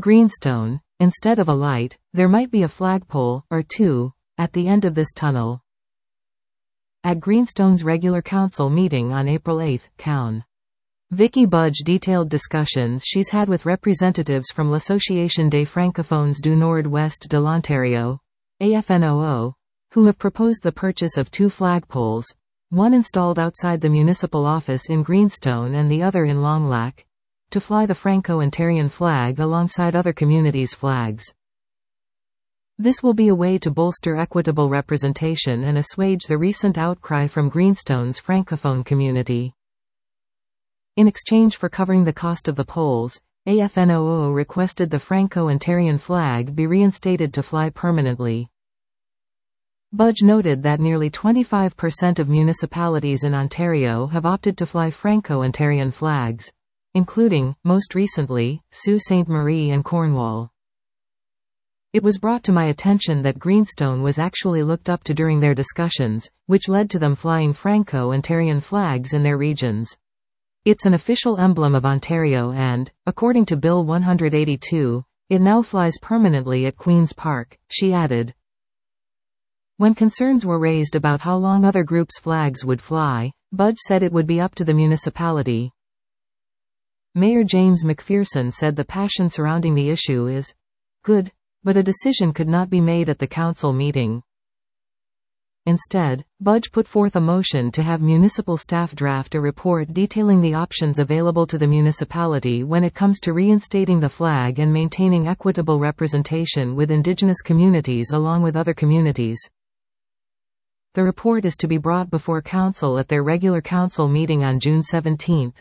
Greenstone, instead of a light, there might be a flagpole, or two, at the end of this tunnel. At Greenstone's regular council meeting on April 8, Cown. Vicky Budge detailed discussions she's had with representatives from l'Association des Francophones du Nord-Ouest de l'Ontario, AFNOO, who have proposed the purchase of 2 flagpoles, one installed outside the municipal office in Greenstone and the other in Long Lac, to fly the Franco-Ontarian flag alongside other communities' flags. This will be a way to bolster equitable representation and assuage the recent outcry from Greenstone's Francophone community. In exchange for covering the cost of the poles, AFNOO requested the Franco-Ontarian flag be reinstated to fly permanently. Budge noted that nearly 25% of municipalities in Ontario have opted to fly Franco-Ontarian flags, including, most recently, Sault Ste. Marie and Cornwall. It was brought to my attention that Greenstone was actually looked up to during their discussions, which led to them flying Franco-Ontarian flags in their regions. It's an official emblem of Ontario and, according to Bill 182, it now flies permanently at Queen's Park, she added. When concerns were raised about how long other groups' flags would fly, Budge said it would be up to the municipality. Mayor James McPherson said the passion surrounding the issue is good, but a decision could not be made at the council meeting. Instead, Budge put forth a motion to have municipal staff draft a report detailing the options available to the municipality when it comes to reinstating the flag and maintaining equitable representation with Indigenous communities along with other communities. The report is to be brought before Council at their regular council meeting on June 17.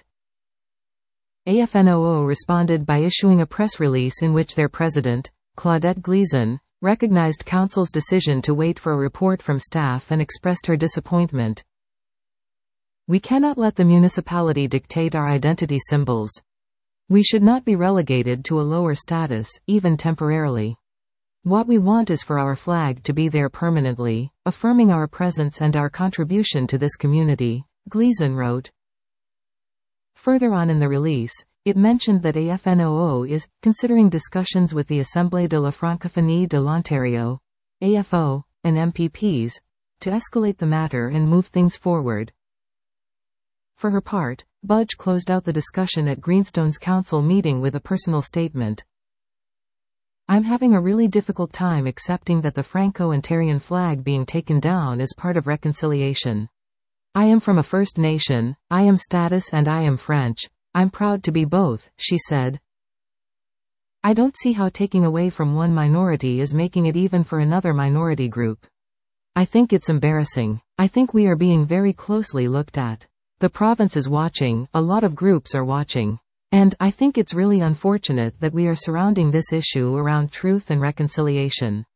AFNOO responded by issuing a press release in which their president, Claudette Gleason, recognized Council's decision to wait for a report from staff and expressed her disappointment. We cannot let the municipality dictate our identity symbols. We should not be relegated to a lower status, even temporarily. What we want is for our flag to be there permanently, affirming our presence and our contribution to this community, Gleason wrote. Further on in the release, it mentioned that AFNOO is considering discussions with the Assemblée de la Francophonie de l'Ontario, AFO, and MPPs, to escalate the matter and move things forward. For her part, Budge closed out the discussion at Greenstone's council meeting with a personal statement. I'm having a really difficult time accepting that the Franco-Ontarian flag being taken down is part of reconciliation. I am from a First Nation, I am Status and I am French. I'm proud to be both, she said. I don't see how taking away from one minority is making it even for another minority group. I think it's embarrassing. I think we are being very closely looked at. The province is watching, a lot of groups are watching. And I think it's really unfortunate that we are surrounding this issue around truth and reconciliation.